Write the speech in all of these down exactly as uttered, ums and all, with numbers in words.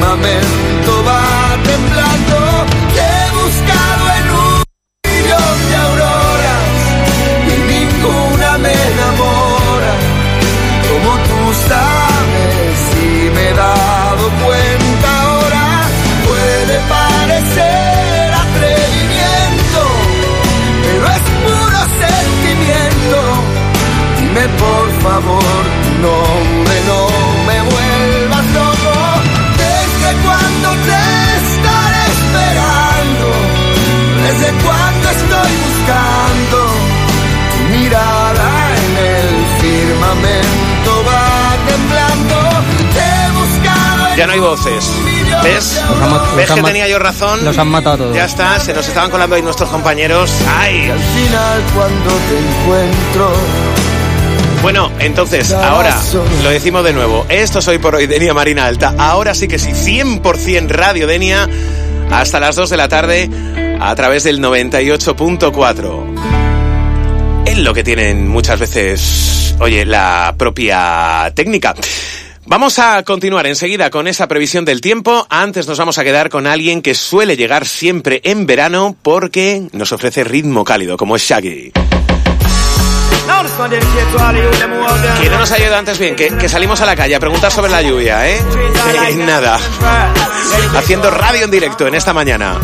firmamento va temblando. Te he buscado en un millón de auroras y ninguna me enamora como tú sabes, y me he dado cuenta ahora. Puede parecer atrevimiento, pero es puro sentimiento. Dime por favor tu nombre, no me vuelvas loco. ¿Desde cuándo te estaré esperando? ¿Desde cuándo estoy buscando tu mirada en el firmamento? Va temblando, te he buscado en... Ya no hay voces. ¿Ves? Los ¿Ves han que mat- tenía yo razón? Los han matado todos. Ya está, se nos estaban colando ahí nuestros compañeros. ¡Ay! Al final cuando te encuentro... Bueno, entonces, ahora lo decimos de nuevo. Esto es Hoy por Hoy, Denia Marina Alta. Ahora sí que sí, cien por ciento Radio Denia, hasta las dos de la tarde, a través del noventa y ocho punto cuatro. Es lo que tienen muchas veces, oye, la propia técnica. Vamos a continuar enseguida con esa previsión del tiempo. Antes nos vamos a quedar con alguien que suele llegar siempre en verano porque nos ofrece ritmo cálido, como es Shaggy. Que no nos ha ayudado antes bien, que, que salimos a la calle a preguntar sobre la lluvia, ¿eh? Eh, nada. Haciendo radio en directo en esta mañana.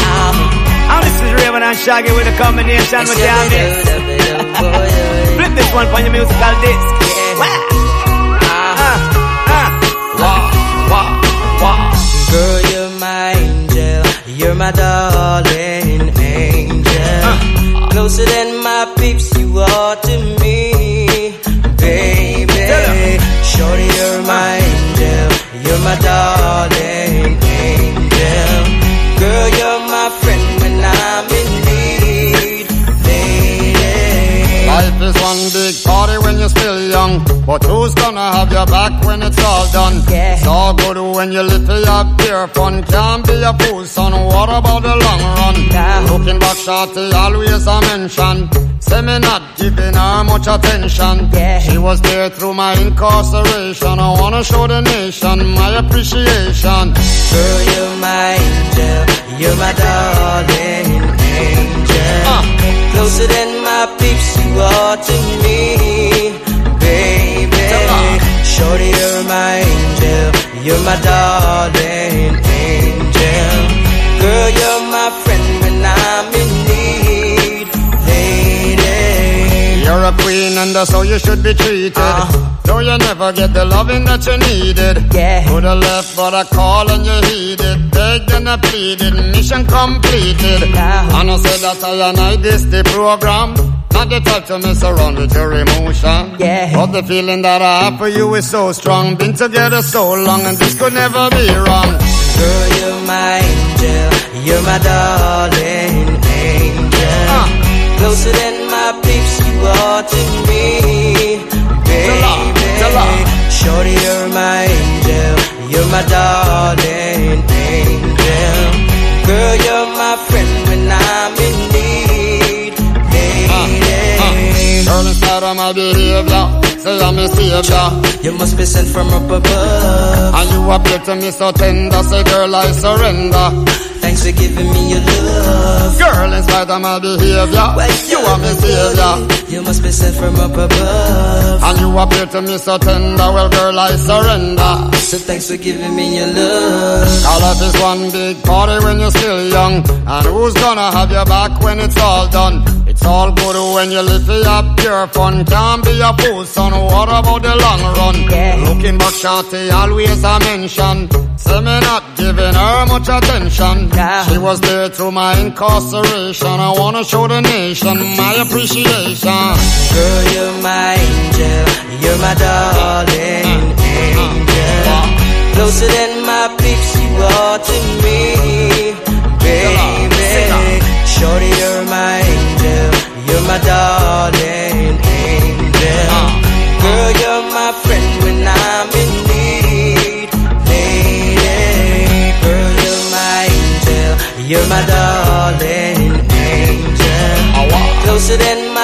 Girl, you're my angel, you're my darling angel. Closer than my peeps, you are to me, baby. Shorty, you're my angel, you're my darling angel. Girl, you're my friend when I'm in need, lady. Life is one big party when you're still young, but who's gonna have your back when it's all done? Yeah. It's all good when you live for your pure fun. Can't be a fool, son, what about the long run? Nah. Looking back, shorty, always a mention. Say me not giving her much attention. Yeah. She was there through my incarceration. I wanna show the nation my appreciation. Girl, you're my angel, you're my darling angel. Uh. Closer than my peeps, you are to me, baby. Shorty, you're my angel, you're my darling angel. Girl, you're my friend when I'm in need, lady. You're a queen and that's how you should be treated. Uh. Though you never get the loving that you needed. Yeah. Coulda left but I call and you heeded. Begged and I pleaded, mission completed. Now. And I said that I and I this the program. Not the type to mess around with your emotion. Yeah. But the feeling that I have for you is so strong. Been together so long and this could never be wrong. Girl, you're my angel, you're my darling angel. Uh. Closer than my peeps, you are to me, baby. Shorty, you're my angel, you're my darling angel. Girl, you're my friend when I'm in need, lady. Uh, uh. Girl, instead of my behavior, say I'm a savior. You must be sent from up above, and you appear to me so tender. Say, girl, I surrender. Thanks for giving me your love. Girl, in spite of my behavior, well, you are my savior. You must be sent from up above, and you appear to me so tender. Well, girl, I surrender. So thanks for giving me your love. Our life is one big party when you're still young, and who's gonna have your back when it's all done? It's all good when you live for your pure fun. Can't be a fool, son, what about the long run? Yeah. Looking back, shorty, always a mention. Say me not giving her much attention. Yeah. She was there through my incarceration. I wanna show the nation my appreciation. Girl, you're my angel, you're my darling angel. Closer than my peeps, you are to me, baby. Shorty, you're my angel, you're my darling angel. Girl, you're my friend when I'm in need, lady. Girl, you're my angel, you're my darling angel. Closer than my